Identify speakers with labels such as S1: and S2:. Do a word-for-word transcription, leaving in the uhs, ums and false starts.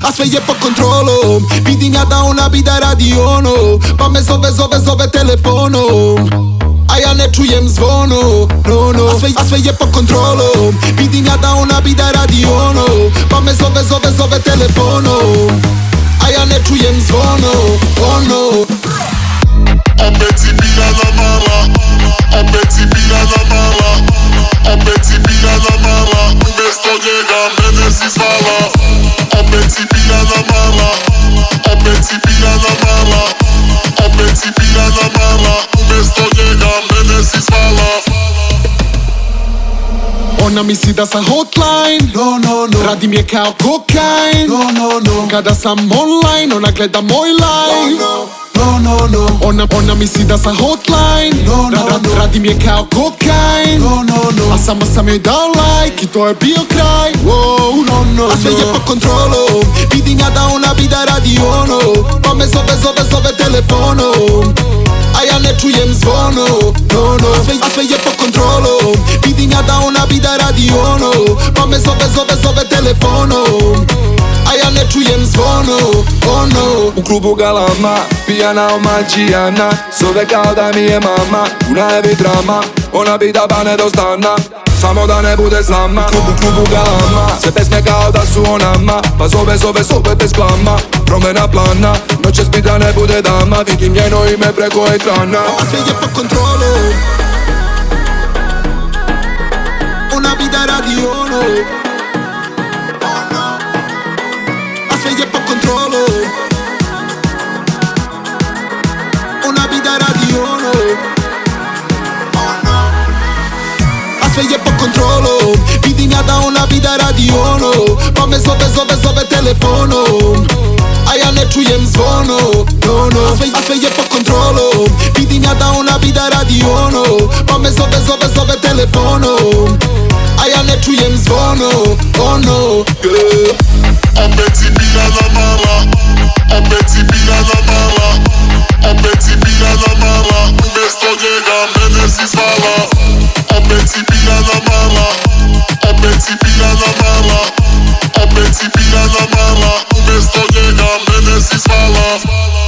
S1: a sve je pod kontrolom. Vidim ja da ona bi da radi ono, pa me zove, zove, zove telefonom, a ja ne čujem zvono, no, no. A sve, a sve je pod kontrolom. Vidim ja da ona bi da radi ono, pa me zove, zove, zove telefonom, a ja ne čujem zvono, ono.
S2: Opet si pijana mala, opet si pijana mala, opet si pijana mala, umjesto njega mene si zvala. Opet si pijana mala, opet si pijana mala, opet si pijana mala, umjesto njega mene si zvala.
S1: Ona misli da sam hotline, no, no, no. Radim je kao kokain, no, no, no. Kada sam online, ona gleda moj line, no, no, no, no. Ona, ona misli da sam hotline, no, no, Ra, no. Radim je kao kokain, no, no, no. A samo sam joj dao like i to je bio kraj, wow, no, no, a sve je pod kontrolom. Vidim ja da ona bi da radi ono, pa me zove, zove, zove telefonom, a ja ne čujem zvono, no, no. A sve, a sve je pod kontrolom. Vidim ja da ona bi da radi ono, pa me zove, zove, zove telefonom, a ja ne čujem zvono, ono.
S3: U klubu galama, pijana omađijana, zove kao da mi je mama, puna je vitrama, ona bi da bane do stana, samo da ne bude sama. U klubu, klubu galama, sve pesme kao da su o nama, pa zove, zove, zove bez klama, promjena plana, noćas bi da ne bude dama, vidim njeno ime preko ekrana.
S1: A sve je pod kontrolom, ona bi da radi ono, a sve je pod kontrolom, ona bi da radi ono, a sve je pod kontrolom. Vidim ja da ona bi da radi ono, pa me zove, zove, zove telefonom, a ja ne čujem zvono, no, no. A sve, a sve je pod kontrolom. Vidim ja da ona bi da radi ono, pa me zove, zove, zove telefonom, a ja ne čujem zvono, ono, yeah.
S2: Opet si pijana mala, opet si pijana mala, opet si pijana mala, umjesto njega mene si zvala. Opet si pijana mala, opet si pijana mala, opet si pijana mala, umjesto njega mene si zvala.